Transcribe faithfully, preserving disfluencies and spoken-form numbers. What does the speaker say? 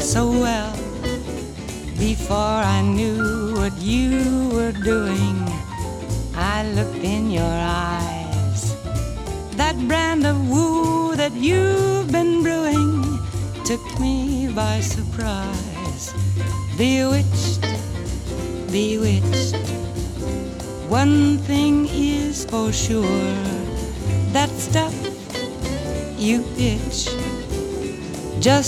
so well. Before I knew what you were doing, I looked in your eyes. That brand of woo that you've been brewing took me by surprise. Bewitched, bewitched. One thing is for sure, that stuff you pitch just